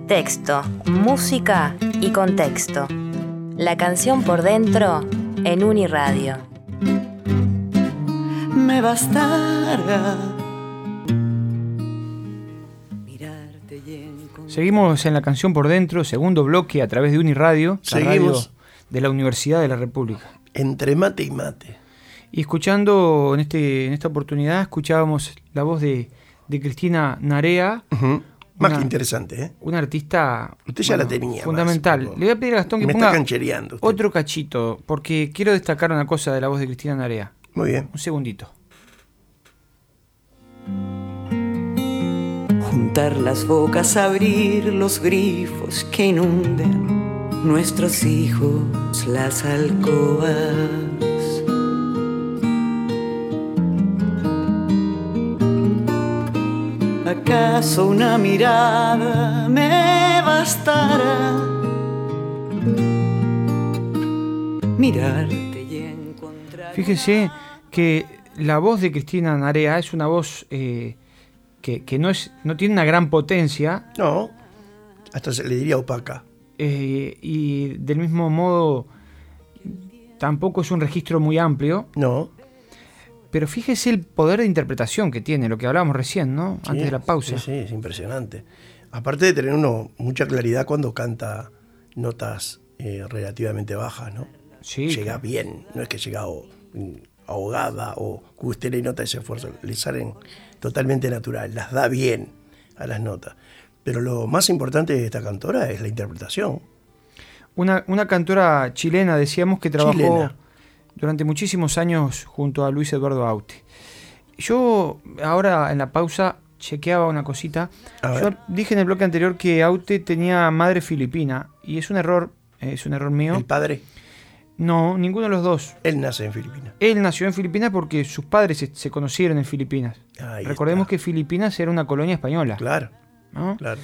Texto, música y contexto. La canción por dentro en Uniradio. Me bastará mirarte y encontrar. Seguimos en La canción por dentro, segundo bloque a través de Uniradio, la radio Seguimos de la Universidad de la República. entre mate y mate. Y escuchando en esta oportunidad, escuchábamos la voz de Cristina Narea. Más que interesante, ¿eh? Una artista Usted ya la tenía. fundamental. Más, Le voy a pedir a Gastón que me ponga está canchereando usted. otro cachito, porque quiero destacar una cosa de la voz de Cristina Narea. Muy bien. Un segundito. Juntar las bocas, abrir los grifos que inunden nuestros hijos las alcobas. ¿Acaso una mirada me bastará? Mirarte y encontrar. Fíjese que la voz de Cristina Narea es una voz que no tiene una gran potencia. No, hasta se le diría opaca. Y del mismo modo tampoco es un registro muy amplio. No. Pero fíjese el poder de interpretación que tiene, lo que hablábamos recién, ¿no? Sí, Antes de la pausa. Sí, es impresionante. Aparte de tener uno mucha claridad cuando canta notas relativamente bajas, ¿no? Sí. Llega bien, no es que llega ahogada o que usted le nota ese esfuerzo, le salen totalmente natural, las da bien a las notas. Pero lo más importante de esta cantora es la interpretación. Una cantora chilena, decíamos, que trabajó Chilena. durante muchísimos años junto a Luis Eduardo Aute. Yo ahora en la pausa chequeaba una cosita. A Yo ver. dije en el bloque anterior que Aute tenía madre filipina y es un error mío. El padre, No, ninguno de los dos. él nace en Filipinas. Él nació en Filipinas porque sus padres se conocieron en Filipinas. Ahí Recordemos está. que Filipinas era una colonia española. Claro, ¿No? claro.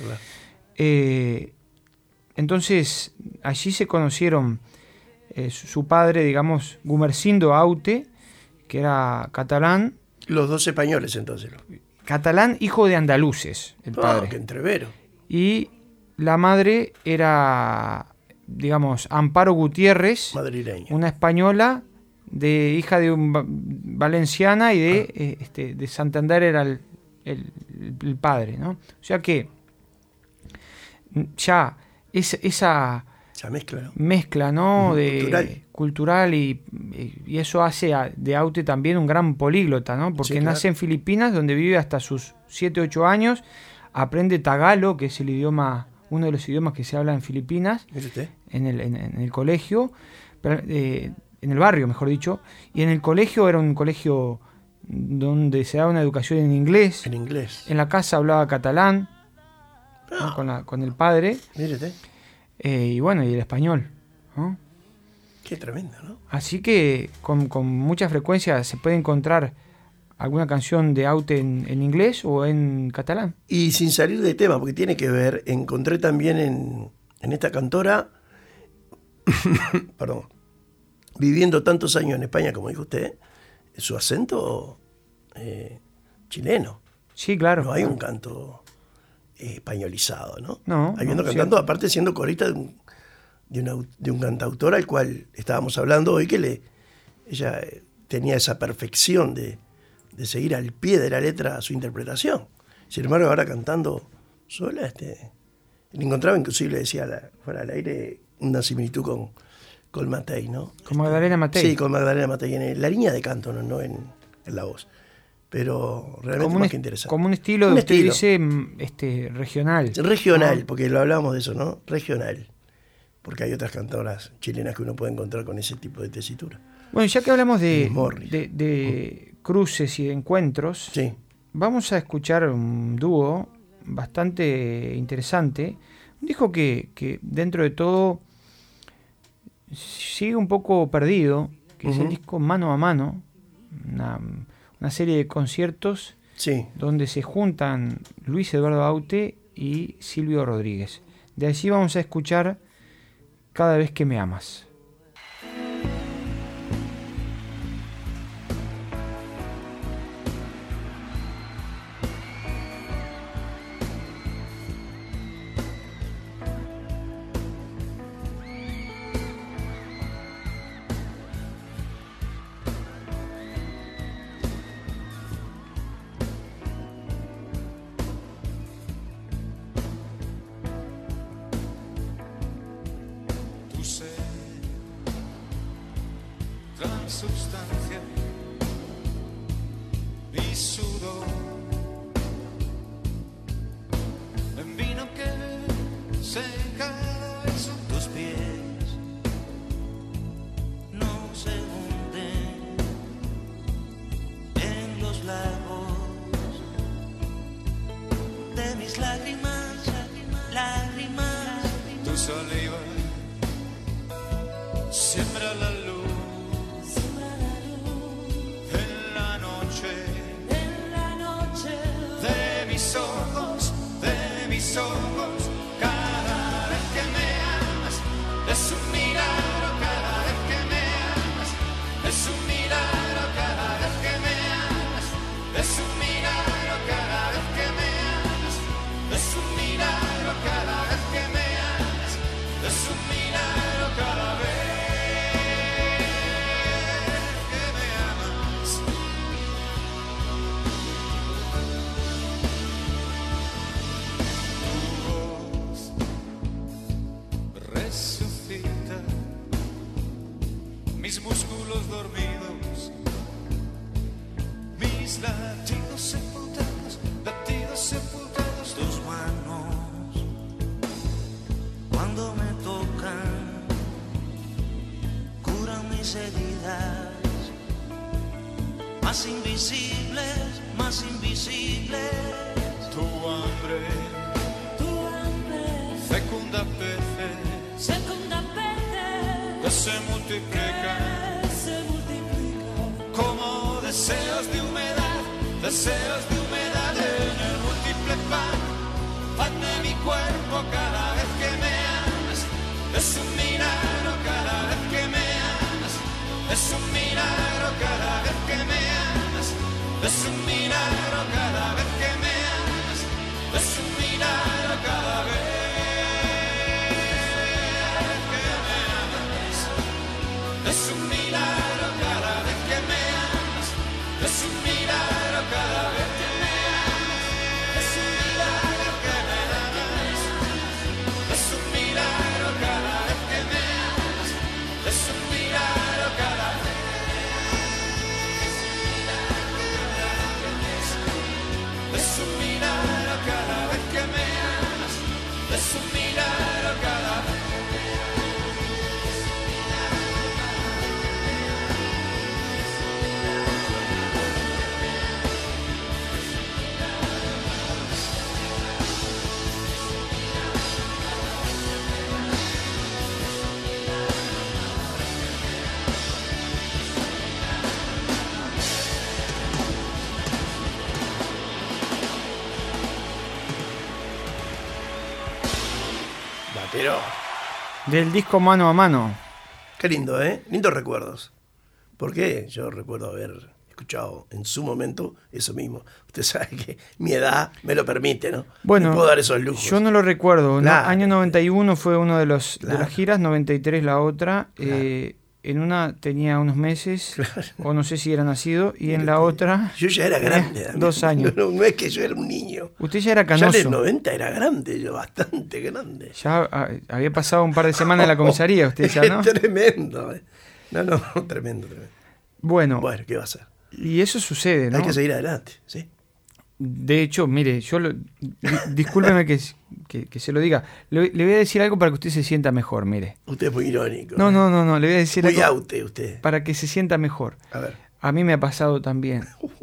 Entonces, allí se conocieron su padre, digamos, Gumersindo Aute, que era catalán. Los dos españoles entonces. Catalán, hijo de andaluces, el padre. Qué entrevero. Y la madre era, digamos, Amparo Gutiérrez, Madrileño. una española, hija de un valenciana, y de Santander era el padre, ¿no? O sea que ya esa Esa mezcla, ¿no? mezcla, ¿no? Cultural. y eso hace de Aute también un gran políglota, ¿no? Porque Sí, claro. nace en Filipinas, donde vive hasta sus 7, 8 años, aprende tagalo, que es el idioma, uno de los idiomas que se habla en Filipinas, ¿Mire usted? en el colegio, en el barrio, mejor dicho, y en el colegio era un colegio donde se daba una educación en inglés. En inglés. En la casa hablaba catalán, ¿no? con el padre, Mire usted. y bueno, y el español, ¿no? Qué tremendo, ¿no? Así que con mucha frecuencia se puede encontrar alguna canción de Aute en inglés o en catalán. Y sin salir de tema, porque tiene que ver, encontré también en esta cantora, perdón, viviendo tantos años en España, como dijo usted, su acento chileno. Sí, claro. No hay un canto españolizado, ¿no? No, Habiendo no, cantando, cierto. aparte siendo corista de un cantautor al cual estábamos hablando hoy, que ella tenía esa perfección de seguir al pie de la letra su interpretación. Sin embargo, ahora cantando sola, le encontraba inclusive, le decía fuera del aire, una similitud con Matei, ¿no? Con Magdalena Matei. Sí, con Magdalena Matei, en la línea de canto, no en la voz. Pero realmente más que interesante. Como un estilo, Un usted estilo. dice, regional. Regional, ¿no? porque lo hablábamos de eso, ¿no? Regional. Porque hay otras cantoras chilenas que uno puede encontrar con ese tipo de tesitura. Bueno, ya que hablamos Morris. de cruces y de encuentros, Sí. vamos a escuchar un dúo bastante interesante. Un disco que dentro de todo sigue un poco perdido, que es el disco Mano a Mano, una serie de conciertos Sí. donde se juntan Luis Eduardo Aute y Silvio Rodríguez. De allí vamos a escuchar Cada vez que me amas. sustancia y sudor en vino que se cada vez son tus pies, no se hunden en los lagos de mis lágrimas, lágrimas, tu saliva siembra la luz. Ojos, cada vez que me amas, es un milagro cada vez que me amas, es un milagro cada vez que me amas, es un milagro cada vez que me amas, es un milagro cada vez que me amas, es un milagro cada vez que me amas. Resucita mis músculos dormidos, mis latidos sepultados, tus manos cuando me tocan curan mis heridas, más invisibles, más invisibles. Tu hambre fecunda peces que se multiplican como deseos de humedad en el múltiple pan de mi cuerpo cada vez que me amas, es un milagro cada vez que me amas, es un milagro cada vez que me amas, es un milagro cada vez que me amas, es un milagro cada vez. Es un milagro cada vez que me amas, es un milagro cada vez que me amas, es un milagro que me amas, es un milagro cada vez que me amas, es un milagro cada vez, es un milagro cada vez que me amas, es un milagro cada vez. Pero Del disco Mano a Mano. qué lindo, ¿eh? Lindos recuerdos. Porque yo recuerdo haber escuchado en su momento eso mismo. Usted sabe que mi edad me lo permite, ¿no? Bueno, me puedo dar esos lujos. yo no lo recuerdo. Claro. ¿No? Año 91 fue uno de las giras, 93 la otra. Claro. En una tenía unos meses, Claro. o no sé si era nacido, y en la otra... Yo ya era grande. Damián. 2 años. No es que yo era un niño. Usted ya era Ya canoso. en el 90 era grande, yo bastante grande. Ya había pasado un par de semanas en la comisaría, usted ya, ¿no? Tremendo. No, tremendo. Bueno, Bueno, ¿qué va a hacer? y eso sucede, ¿no? Hay que seguir adelante, ¿sí? De hecho, mire, discúlpeme que se lo diga. Le voy a decir algo para que usted se sienta mejor, mire. Usted es muy irónico. No, le voy a decir Muy algo aute usted. para que se sienta mejor. A ver. A mí me ha pasado también,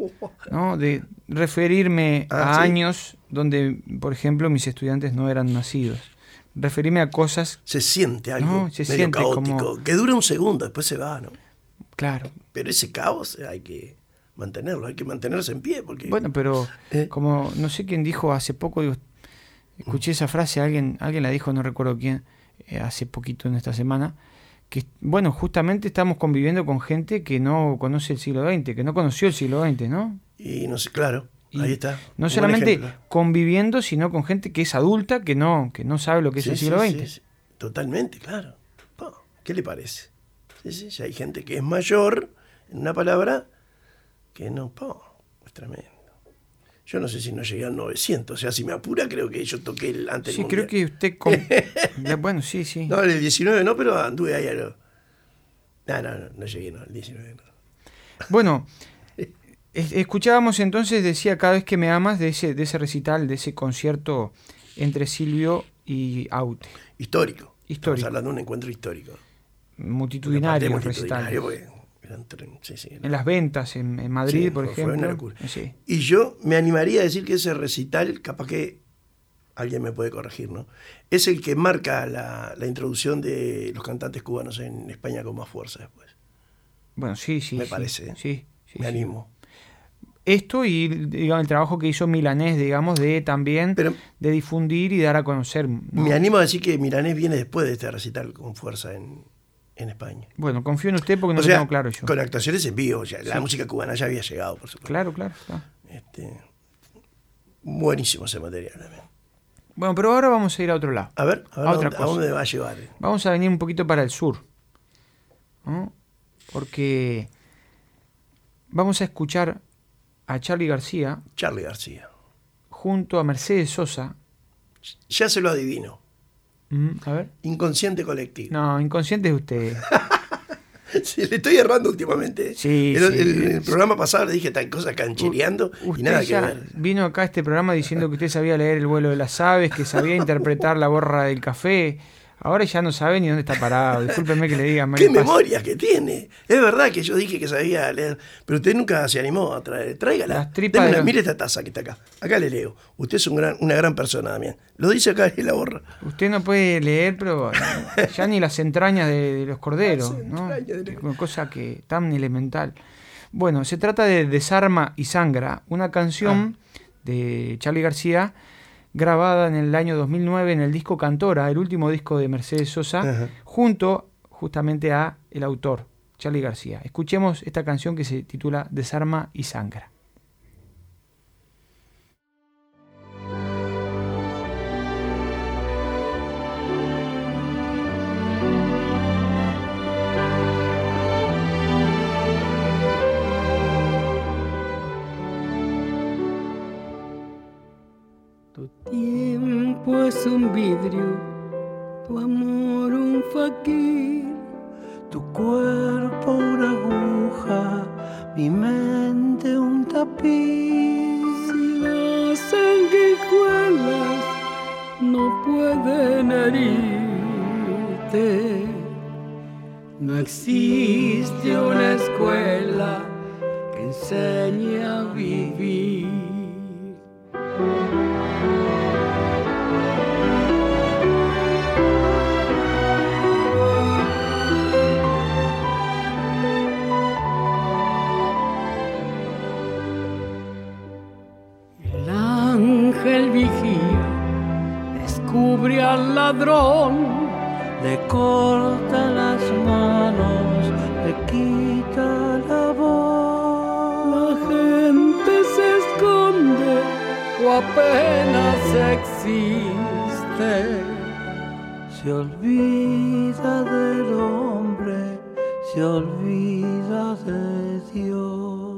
¿no? De referirme a ¿sí? años donde, por ejemplo, mis estudiantes no eran nacidos. Referirme a cosas, Se siente algo No, se medio siente caótico, como- que dura un segundo, después se va, ¿no? claro. Pero ese caos hay que mantenerlo, hay que mantenerse en pie, porque... Bueno, pero ¿Eh? como no sé quién dijo hace poco, digo, escuché esa frase, alguien la dijo, no recuerdo quién, hace poquito en esta semana, que bueno, justamente estamos conviviendo con gente que no conoce el siglo XX, que no conoció el siglo XX, ¿no? Y no sé, claro, Y ahí está. No Un solamente buen ejemplo. conviviendo, sino con gente que es adulta, que no sabe lo que es el siglo XX. Sí. Totalmente, claro. ¿Qué le parece? Sí, ya hay gente que es mayor, en una palabra, que no, es tremendo. Yo no sé si no llegué al 900, o sea, si me apura, creo que yo toqué el antes Sí, del creo mundial. que usted... bueno, sí. No, en el 19 no, pero anduve ahí No llegué, no, el 19 no. Bueno, escuchábamos entonces, decía Cada vez que me amas, de ese recital, de ese concierto entre Silvio y Aute. Histórico. Histórico. Estamos hablando de un encuentro histórico. Multitudinario, Multitudinario, recital. Sí, En las ventas, en Madrid, sí, por ejemplo. Fue una locura. Sí. Y yo me animaría a decir que ese recital, capaz que alguien me puede corregir, ¿no? Es el que marca la introducción de los cantantes cubanos en España con más fuerza después. Bueno, sí. Me parece. Sí, me animo. Esto y digamos, el trabajo que hizo Milanés, digamos, de también de difundir y dar a conocer, ¿no? Me animo a decir que Milanés viene después de este recital con fuerza en España. Bueno, confío en usted porque no O lo sea, tengo claro yo. con actuaciones en vivo, la música cubana ya había llegado, por supuesto. Claro. Buenísimo ese material también. Bueno, pero ahora vamos a ir a otro lado. A ver, a otra cosa. ¿a dónde va a llevar? Vamos a venir un poquito para el sur, ¿no? Porque vamos a escuchar a Charly García junto a Mercedes Sosa. Ya se lo adivino. A ver. Inconsciente colectivo. No, inconsciente es usted. Sí, le estoy errando últimamente. Sí, el programa pasado le dije tal cosa canchereando y nada que ver. Vino acá a este programa diciendo que usted sabía leer El vuelo de las aves, que sabía interpretar La borra del café. Ahora ya no sabe ni dónde está parado. Discúlpeme que le diga. ¡Qué memoria que tiene! Es verdad que yo dije que sabía leer, pero usted nunca se animó a traer. Tráigala. Las tripas de los... Mire esta taza que está acá. Acá le leo. Usted es una gran persona, Damián. Lo dice acá en La borra. Usted no puede leer, pero ya ni las entrañas de los corderos, ¿no? Una cosa que tan elemental. Bueno, se trata de Desarma y Sangra, una canción de Charly García, grabada en el año 2009 en el disco Cantora, el último disco de Mercedes Sosa, junto justamente a el autor, Charly García. Escuchemos esta canción que se titula Desarma y Sangra. Tu tiempo es un vidrio, tu amor un faquir, tu cuerpo una aguja, mi mente un tapiz. Si las sanguijuelas no pueden herirte, no existe una escuela que enseñe a vivir. El vigía descubre al ladrón, le corta las manos, le quita la voz. La gente se esconde o apenas existe. Se olvida del hombre, se olvida de Dios.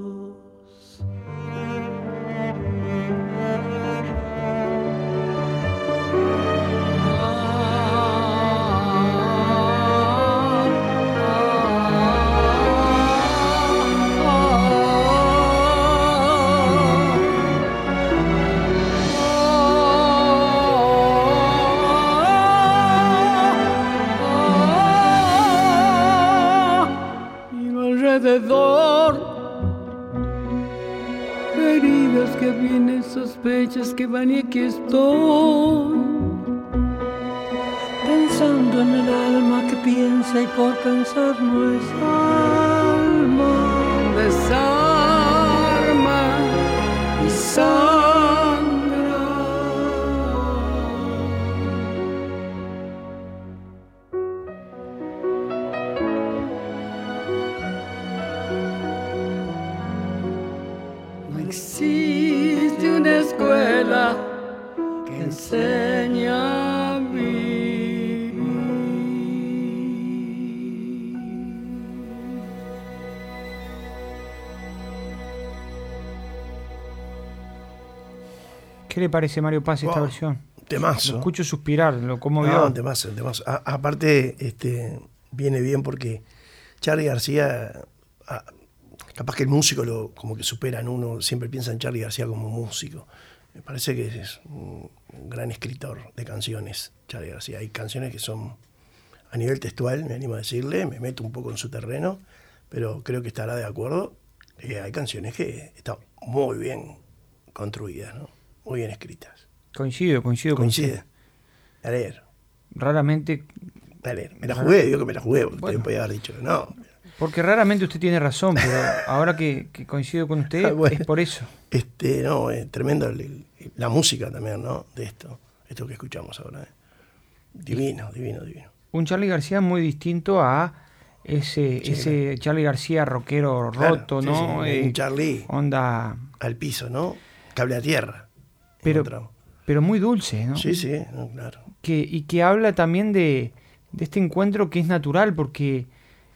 Heridas que vienen, sospechas que van y aquí estoy, pensando en el alma que piensa y por pensar no es alma. Desarma y sangra. No existe una escuela que enseña a vivir. ¿Qué le parece, Mario Paz, esta versión? Temazo. Lo escucho suspirar, lo conmovió. No, temazo. Aparte, viene bien porque Charly García, capaz que el músico como que superan, uno siempre piensa en Charly García como músico. Me parece que es un gran escritor de canciones, Charly García. Hay canciones que son, a nivel textual, me animo a decirle, me meto un poco en su terreno, pero creo que estará de acuerdo. Hay canciones que están muy bien construidas, ¿no? Muy bien escritas. Coincide. A leer. Raramente. A leer. Me la jugué, digo que me la jugué, porque Bueno. usted podía haber dicho que no. Porque raramente usted tiene razón, pero ahora que coincido con usted, Bueno. es por eso. No, es tremendo la música también, ¿no? De esto que escuchamos ahora. Divino. Un Charly García muy distinto a ese Charly García rockero roto, Claro, ¿no? sí, un Charly Onda. al piso, ¿no? Cable a tierra. Pero muy dulce, ¿no? Sí, no, claro. Y que habla también de este encuentro que es natural, porque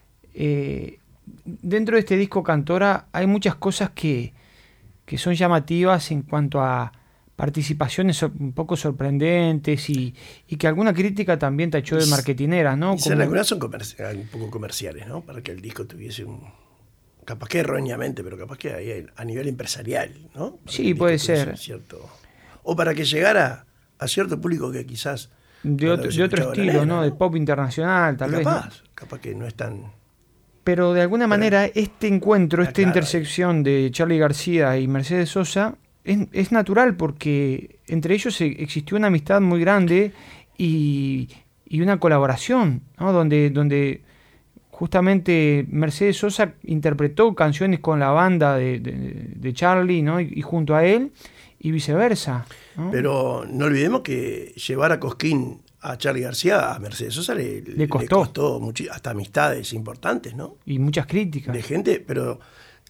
dentro de este disco Cantora hay muchas cosas que son llamativas en cuanto a participaciones un poco sorprendentes y que alguna crítica también tachó de marketineras, ¿no? Y algunas son un poco comerciales, ¿no? Para que el disco tuviese capaz que erróneamente, pero capaz que a nivel empresarial, ¿no? Para sí, puede ser. O para que llegara a cierto público que quizás de otro estilo, ¿no? De pop internacional, tal vez. Capaz que no es tan... Pero de alguna manera este encuentro, esta claro, intersección de Charly García y Mercedes Sosa es natural, porque entre ellos existió una amistad muy grande y una colaboración, ¿no? Donde justamente Mercedes Sosa interpretó canciones con la banda de Charly, ¿no? y junto a él, y viceversa, ¿no? Pero no olvidemos que llevar a Cosquín a Charly García, a Mercedes Sosa le costó mucho, hasta amistades importantes, ¿no? Y muchas críticas. De gente, pero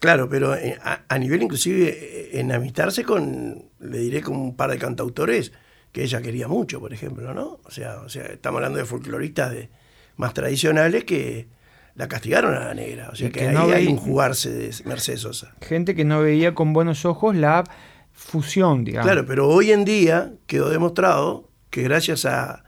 a nivel inclusive enamistarse le diré con un par de cantautores que ella quería mucho, por ejemplo, ¿no? O sea, estamos hablando de folcloristas más tradicionales que la castigaron a la negra. O sea que ahí hay un jugarse de Mercedes Sosa. Gente que no veía con buenos ojos la fusión, digamos. Claro, pero hoy en día quedó demostrado que gracias a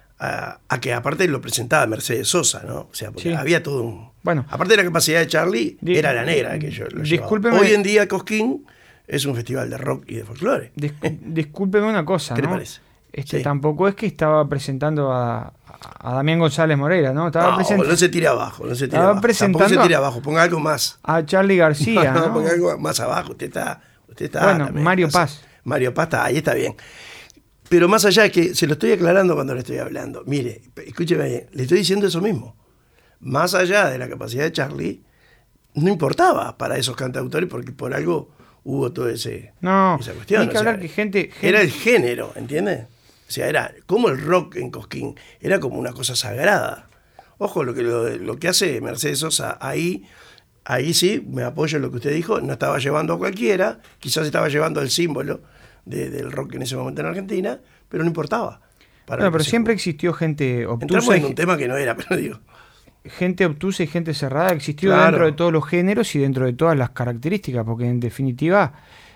que aparte lo presentaba Mercedes Sosa, ¿no? O sea, porque había todo un... Bueno, aparte de la capacidad de Charly, era la negra que yo lo discúlpeme, hoy en día Cosquín es un festival de rock y de folclore. Discúlpeme una cosa, ¿Qué ¿no? le parece? Tampoco es que estaba presentando a Damián González Moreira, ¿no? No se tire abajo, Estaba presentando tampoco se tire abajo, ponga algo más. A Charly García, ¿no? Ponga algo más abajo, usted está bueno, también, Mario Paz. Mario Paz ahí está bien. Pero más allá de que se lo estoy aclarando cuando le estoy hablando. Mire, escúcheme bien, le estoy diciendo eso mismo. Más allá de la capacidad de Charly, no importaba para esos cantautores porque por algo hubo todo esa cuestión. Hay que hablar que gente... Era el género, ¿entiendes? O sea, era como el rock en Cosquín, era como una cosa sagrada. Ojo, lo que hace Mercedes Sosa ahí sí, me apoyo en lo que usted dijo, no estaba llevando a cualquiera, quizás estaba llevando el símbolo del rock en ese momento en Argentina, pero no importaba. Pero siempre existió gente obtusa. Entramos en un tema que no era, pero digo. Gente obtusa y gente cerrada existió Claro. dentro de todos los géneros y dentro de todas las características, porque en definitiva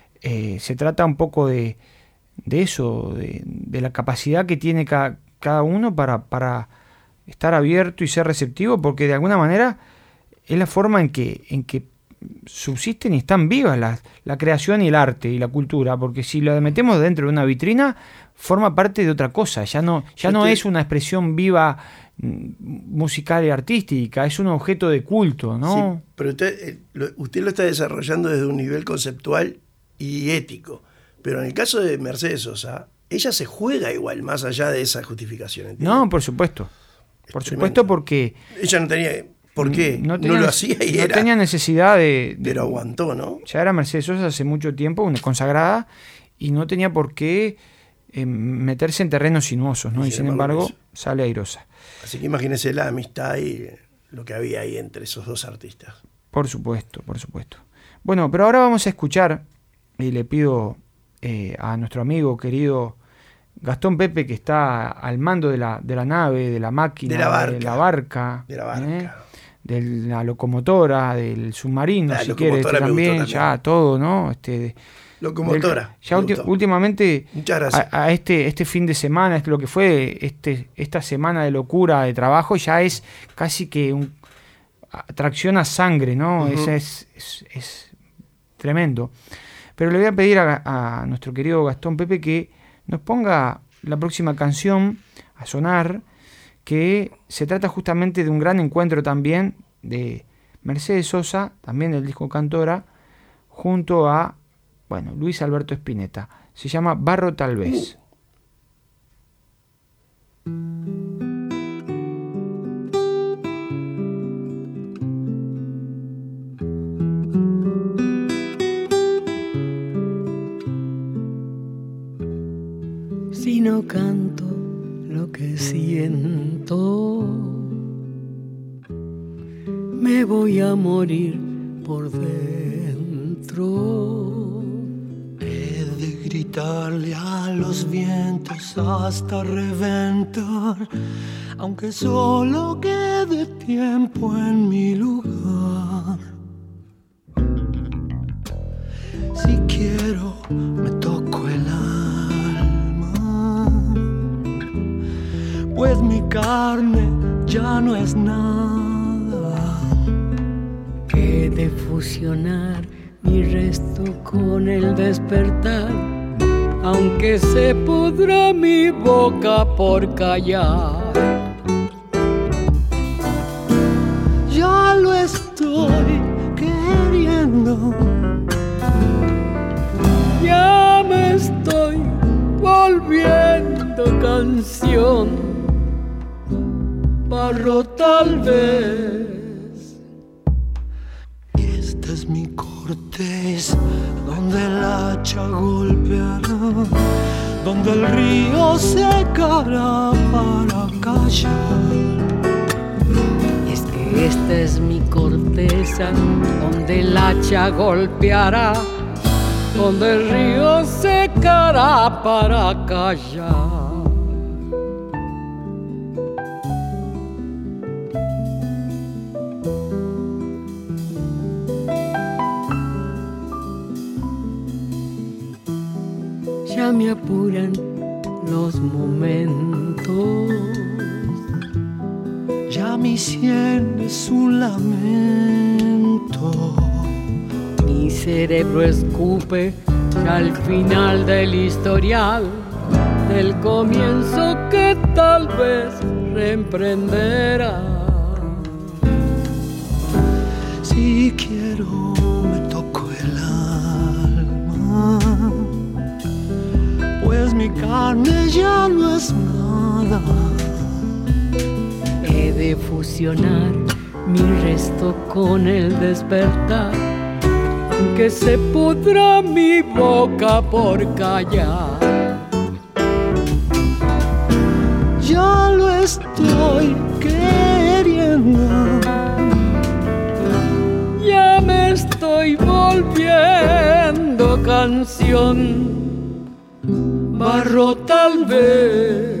se trata un poco de eso, de la capacidad que tiene cada uno para estar abierto y ser receptivo, porque de alguna manera es la forma en que subsisten y están vivas la creación y el arte y la cultura, porque si lo metemos dentro de una vitrina forma parte de otra cosa, ya no es una expresión viva musical y artística, es un objeto de culto, ¿no? Sí, pero usted lo está desarrollando desde un nivel conceptual y ético, pero en el caso de Mercedes Sosa, ella se juega igual más allá de esa justificación, ¿entiende? No, por supuesto, porque ella no tenía... ¿Por qué? No lo hacía y no tenía necesidad pero aguantó, ¿no? Ya era Mercedes Sosa hace mucho tiempo, una consagrada, y no tenía por qué meterse en terrenos sinuosos, ¿no? Y sin embargo, sale airosa. Así que imagínese la amistad y lo que había ahí entre esos dos artistas. Por supuesto. Bueno, pero ahora vamos a escuchar, y le pido a nuestro amigo querido Gastón Pepe, que está al mando de la nave, de la máquina, de la barca. De la locomotora, del submarino, si quiere, también, ya todo, ¿no? Locomotora. Ya últimamente, muchas gracias. A este fin de semana, lo que fue esta semana de locura de trabajo, ya es casi que tracciona sangre, ¿no? Ese es tremendo. Pero le voy a pedir a nuestro querido Gastón Pepe que nos ponga la próxima canción a sonar, que se trata justamente de un gran encuentro también de Mercedes Sosa, también del disco Cantora, junto a, Luis Alberto Spinetta. Se llama Barro tal vez. Si no canto lo que siento, me voy a morir por dentro. He de gritarle a los vientos hasta reventar, aunque solo quede tiempo en mi lugar. Si quiero, me toco el alma, pues mi carne ya no es nada. He de fusionar mi resto con el despertar, aunque se pudra mi boca por callar. Ya lo estoy queriendo, ya me estoy volviendo canción, barro tal vez. esta es mi corteza donde el hacha golpeará, donde el río secará para callar. Y es que esta es mi corteza donde el hacha golpeará, donde el río secará para callar. Ya me apuran los momentos, Ya mi sien es un lamento. mi cerebro escupe ya al final del historial, del comienzo que tal vez reemprenderá. Si quiero me toco el alma, pues mi carne ya no es nada. He de fusionar mi resto con el despertar, que se pudra mi boca por callar. Ya lo estoy queriendo, Ya me estoy volviendo canción, barro tal vez.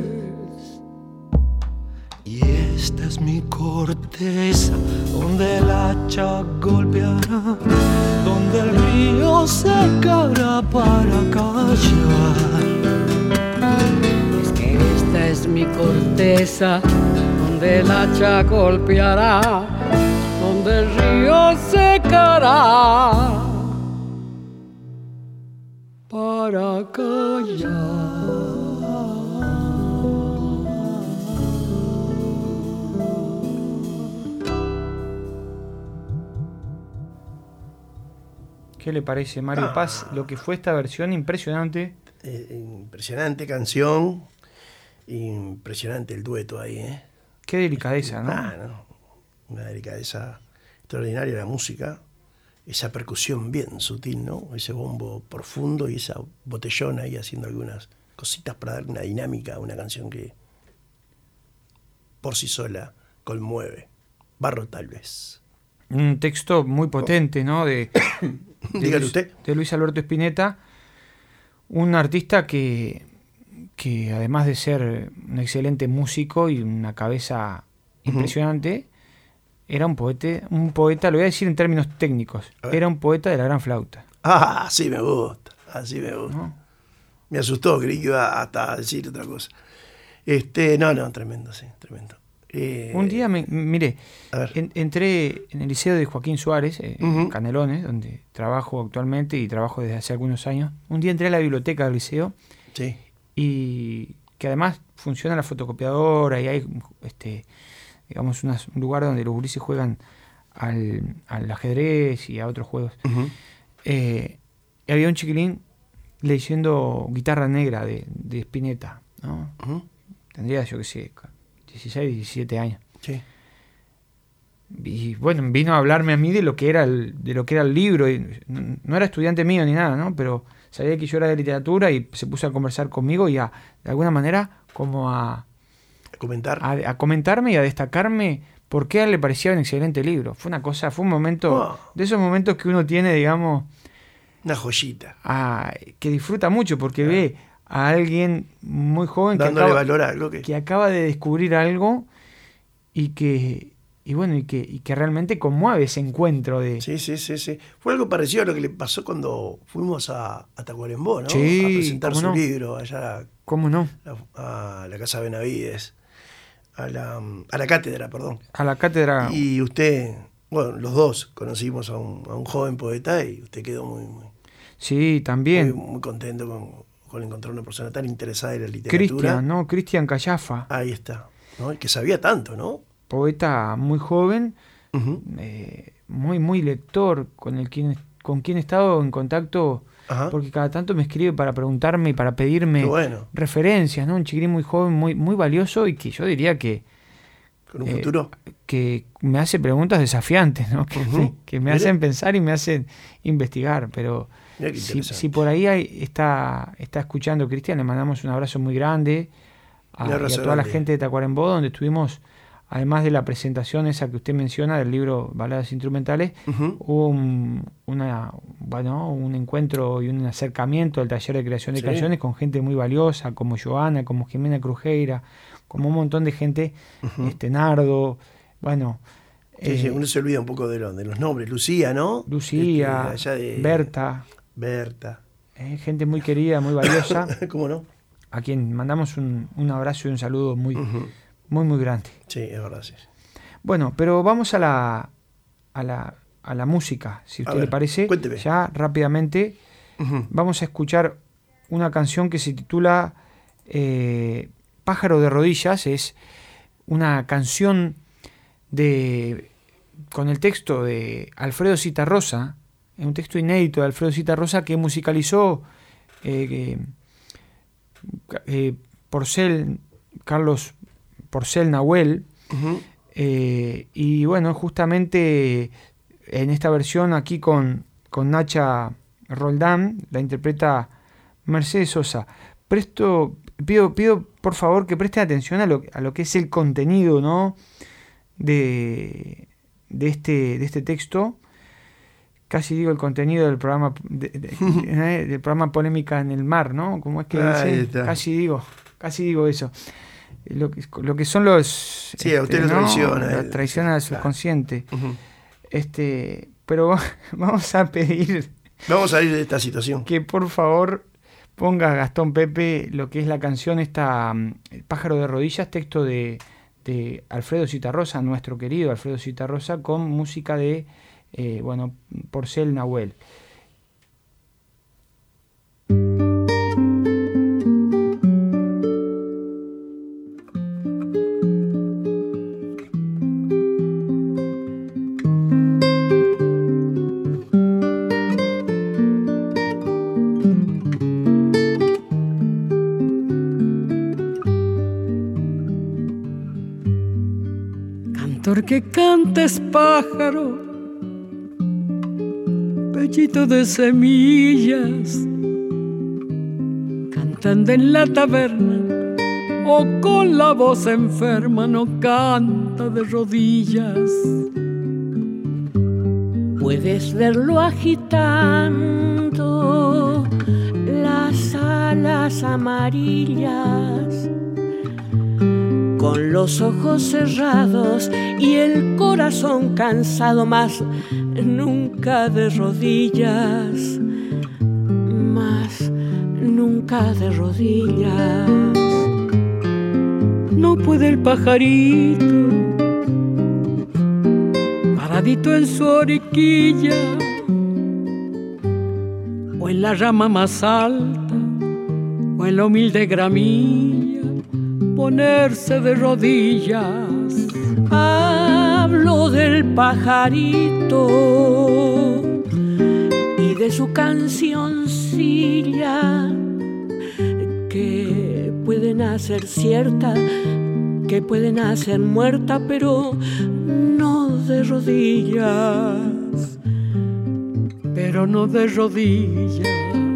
y esta es mi corteza donde el hacha golpeará, donde el río secará para callar. Es que esta es mi corteza donde el hacha golpeará, donde el río secará para callar. ¿Qué le parece, Mario Paz, lo que fue esta versión impresionante? Impresionante canción, impresionante el dueto ahí, ¿eh? Qué delicadeza, ¿no? No, una delicadeza extraordinaria la música, esa percusión bien sutil, ¿no? Ese bombo profundo y esa botellona ahí haciendo algunas cositas para dar una dinámica a una canción que por sí sola conmueve. Barro tal vez. Un texto muy potente, ¿no? Dígale usted. De Luis Alberto Spinetta, un artista que además de ser un excelente músico y una cabeza impresionante, era un poeta, lo voy a decir en términos técnicos, era un poeta de la gran flauta. Ah, así me gusta, así me gusta. ¿No? Me asustó, creí que iba hasta a decir otra cosa. No, tremendo, sí, tremendo. Un día, mire, A ver. entré en el liceo de Joaquín Suárez, en Canelones, donde trabajo actualmente y trabajo desde hace algunos años. Un día entré a la biblioteca del liceo Sí. y que además funciona la fotocopiadora y hay digamos un lugar donde los gurises juegan al ajedrez y a otros juegos. Y había un chiquilín leyendo Guitarra Negra de Spinetta, ¿no? Tendría, yo qué sé, 16, 17 años. Sí. Y bueno, vino a hablarme a mí de lo que era el libro. Y no era estudiante mío ni nada, ¿no? Pero sabía que yo era de literatura y se puso a conversar conmigo y de alguna manera como a comentarme y a destacarme por qué a él le parecía un excelente libro. Fue un momento, de esos momentos que uno tiene, digamos, una joyita. Que disfruta mucho porque ve a alguien muy joven dándole valor a algo que acaba de descubrir algo y que realmente conmueve ese encuentro de... Sí. Fue algo parecido a lo que le pasó cuando fuimos a Tacuarembó, ¿no? Sí, a presentar su no. libro allá. ¿Cómo no? A la Casa Benavides, a la cátedra, perdón. A la cátedra. Y usted, bueno, los dos conocimos a un joven poeta y usted quedó muy sí, también. Muy contento con encontrar una persona tan interesada en la literatura. Cristian Callafa. Ahí está, ¿no? Y que sabía tanto, ¿no? Poeta muy joven, muy lector, con quien he estado en contacto, porque cada tanto me escribe para preguntarme y para pedirme referencias, ¿no? Un chiquilín muy joven, muy valioso y que yo diría que con un futuro que me hace preguntas desafiantes, ¿no? Que me hacen pensar y me hacen investigar, pero si por ahí está escuchando Cristian, le mandamos un abrazo muy grande y a toda la gente de Tacuarembó, donde estuvimos, además de la presentación esa que usted menciona del libro Baladas Instrumentales, hubo un encuentro y un acercamiento al taller de creación de canciones con gente muy valiosa, como Joana, como Jimena Crujeira, como un montón de gente, Nardo, bueno... uno se olvida un poco de los nombres. Lucía, ¿no? Lucía, allá de Berta. Gente muy querida, muy valiosa. ¿Cómo no? A quien mandamos un abrazo y un saludo muy grande. Sí, es verdad, sí. Bueno, pero vamos a la música, si a usted le parece. Cuénteme. Ya rápidamente vamos a escuchar una canción que se titula Pájaro de Rodillas. Es una canción con el texto de Alfredo Zitarrosa, un texto inédito de Alfredo Zitarrosa que musicalizó Carlos Porcel Nahuel. Y bueno, justamente en esta versión aquí con Nacha Roldán la interpreta Mercedes Sosa. Pido por favor que presten atención a lo que es el contenido, ¿no? de este texto. Casi digo el contenido del programa del programa Polémica en el Mar, ¿no? ¿Cómo es que dice? Casi digo eso. Lo que son los... Sí, a usted lo traiciona. La traición al subconsciente. Pero vamos a pedir... Vamos a salir de esta situación. Que por favor ponga Gastón Pepe lo que es la canción esta Pájaro de Rodillas, texto de Alfredo Zitarrosa, nuestro querido Alfredo Zitarrosa, con música de Porcel Nahuel. Cantor que cantes, pájaro, pechito de semillas, cantando en la taberna o con la voz enferma, no canta de rodillas. Puedes verlo agitando las alas amarillas, con los ojos cerrados y el corazón cansado, más nunca de rodillas, más nunca de rodillas. No puede el pajarito, paradito en su horquilla, o en la rama más alta, o en la humilde gramilla, ponerse de rodillas. Hablo del pajarito y de su cancioncilla, que pueden hacer cierta, que pueden hacer muerta, pero no de rodillas, pero no de rodillas.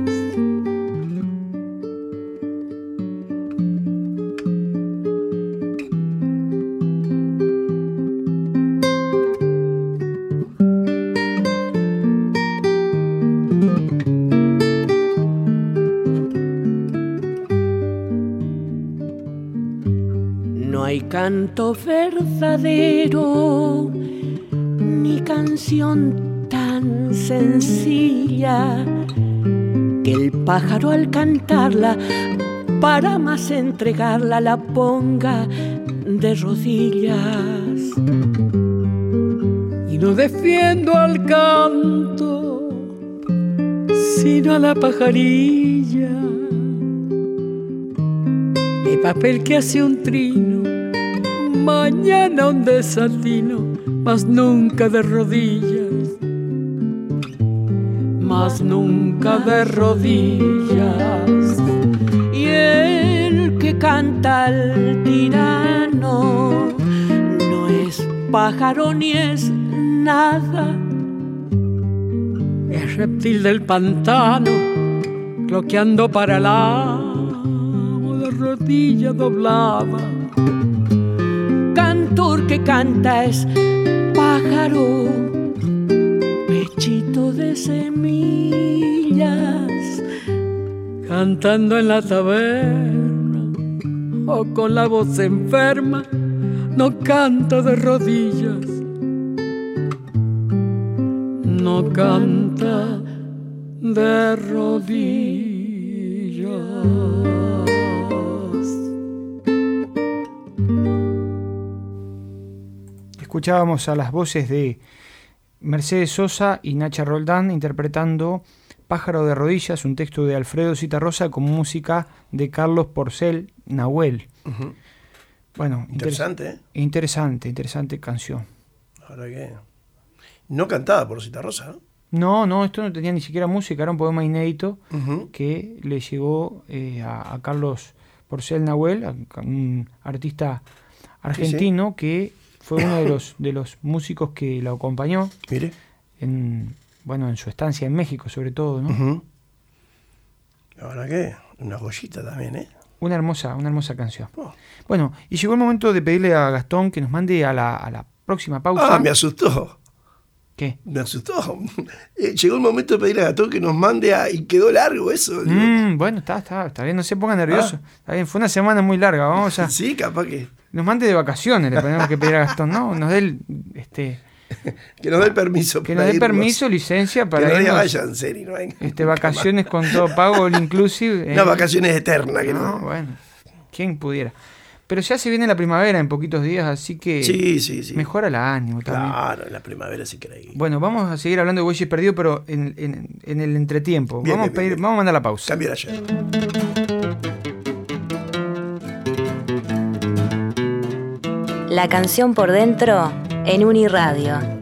Canto verdadero, ni canción tan sencilla, que el pájaro al cantarla, para más entregarla, la ponga de rodillas. Y no defiendo al canto, sino a la pajarilla, de papel que hace un trino, mañana un desatino, mas nunca de rodillas, mas nunca de rodillas. Y el que canta al tirano no es pájaro ni es nada, es reptil del pantano, cloqueando para el amo de rodilla doblada. Cantor que canta es pájaro, pechito de semillas, cantando en la taberna o con la voz enferma, no canta de rodillas, no canta de rodillas. Escuchábamos a las voces de Mercedes Sosa y Nacha Roldán interpretando Pájaro de rodillas, un texto de Alfredo Zitarrosa con música de Carlos Porcel Nahuel. Uh-huh. Bueno, interesante, interesante canción. Ahora que no cantaba por Zitarrosa, ¿no? No, esto no tenía ni siquiera música, era un poema inédito uh-huh. que le llegó a Carlos Porcel Nahuel, un artista argentino, sí, que fue uno de los músicos que lo acompañó. Mire. En su estancia en México, sobre todo, ¿no? Uh-huh. Ahora qué, una joyita también, ¿eh? Una hermosa canción. Oh. Bueno, y llegó el momento de pedirle a Gastón que nos mande a la próxima pausa. Ah, me asustó. ¿Qué? Me asustó. Llegó el momento de pedirle a Gastón que nos mande y quedó largo eso. Bueno, está bien, no se ponga nervioso. Está bien, fue una semana muy larga, vamos a... Sí, capaz que... Nos mande de vacaciones, le tenemos que pedir a Gastón, ¿no? Nos dé el... que nos dé el permiso. Que nos dé permiso, licencia para que irnos. Vayan, en serio, no vacaciones con todo pago, all inclusive. No, vacaciones eternas. Que no. Bueno, quién pudiera. Pero ya se viene la primavera en poquitos días, así que sí. mejora el ánimo también. Claro, la primavera es increíble. Bueno, vamos a seguir hablando de Bueyes Perdido, pero en el entretiempo. Bien, vamos a mandar la pausa. Cambio ayer. La canción por dentro en Uniradio.